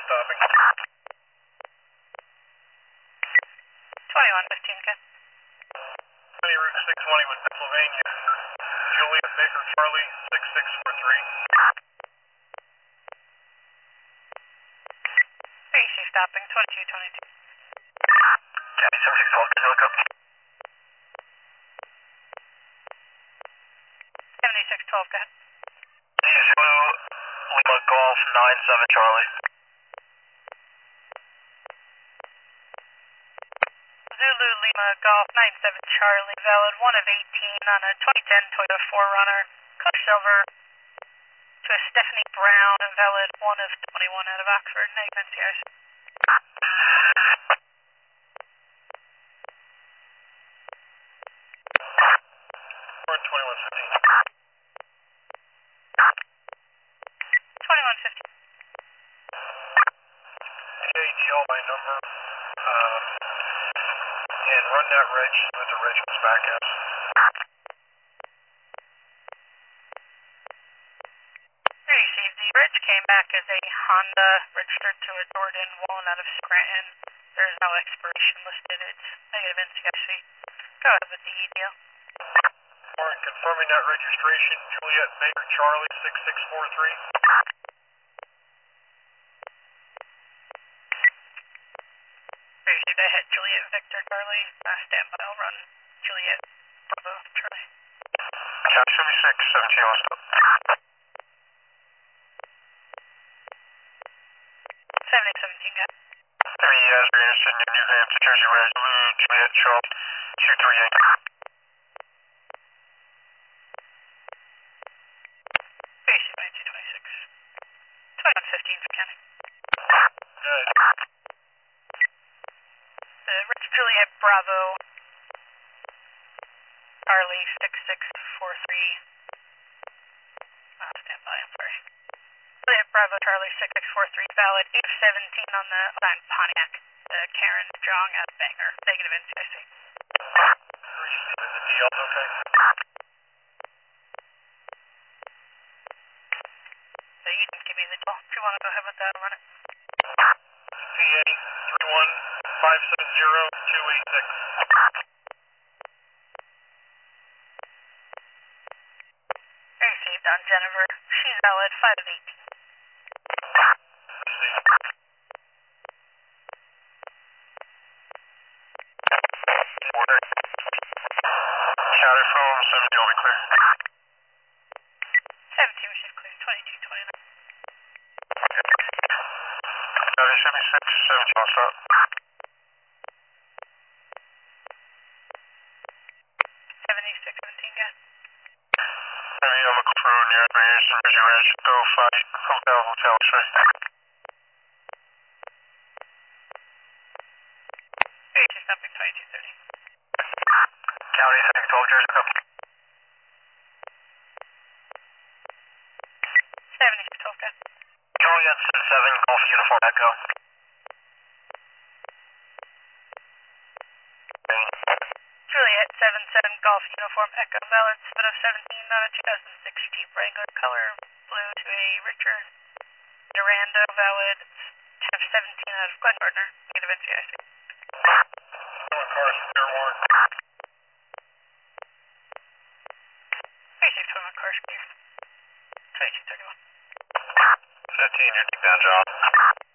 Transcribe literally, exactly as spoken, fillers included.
stopping. twenty-one fifteen, good. twenty Route six twenty with Pennsylvania. Juliet Baker Charlie six six four three. A C stopping, twenty-two twenty-two. County seven six twelve, good look up. seventy-six twelve, go ahead. Zulu Lima Golf nine seven Charlie. Zulu Lima Golf nine seven Charlie, valid one of eighteen on a twenty ten Toyota four runner, color silver, to a Stephanie Brown, valid one of twenty-one out of Oxford, negative N C I C. twenty-one fifteen. twenty-one fifteen. T A G L my number. Um, and run that reg so that the reg comes back as. Received. The reg came back as a Honda registered to a Jordan one out of Scranton. There's no expiration listed. It's negative N C I C. Go ahead with the E D L. Warren, confirming that registration, Juliet Baker Charlie six six four three. Received. I hit Juliet Victor Charlie. Uh, stand by. I'll run Juliet Bravo Charlie. County seventy-six seventeen on stop. seventy seventeen, go ahead. Three years, we're interested in New Hampshire, Jersey Red, Blue, Juliet Charlie two three eight. Basic nineteen twenty-six. twenty-one fifteen for County. Good. The Rich Juliet Bravo Charlie six six four three. Uh, stand by, I'm sorry. Juliet Bravo Charlie six six four three, valid eight seventeen on the signed Pontiac. The Karen Jong out of Bangor, negative N C I C. Receiving the D Ls, okay? So you can give me the deal if you want to go ahead with that and run it. P A three one five seven zero two eight six. Received on Jennifer. She's valid five of eighteen. Received. Order. County from seventeen will be clear. seventeen received clear, twenty-two twenty-nine. County seventy-six seventeen on stop. seventy-six seventeen, go ahead. Heavy on the crew near Anderson, Jersey Red, go five, Hotel, Hotel, X-ray. Basic stopping twenty-two thirty. County six twelve, Jersey, go. seventy-six twelve, go ahead. Juliet seven seven, Golf Uniform Echo. Juliet seven seven Golf Uniform Echo, valid seven of seventeen on a two thousand six Jeep Wrangler, color blue to a Richard Durando, valid ten of seventeen out of Glen Gardner, negative N C I C. One cars clear, Warren. Basic twenty-one cars clear. twenty-two thirty-one. fifteen, you're down, John.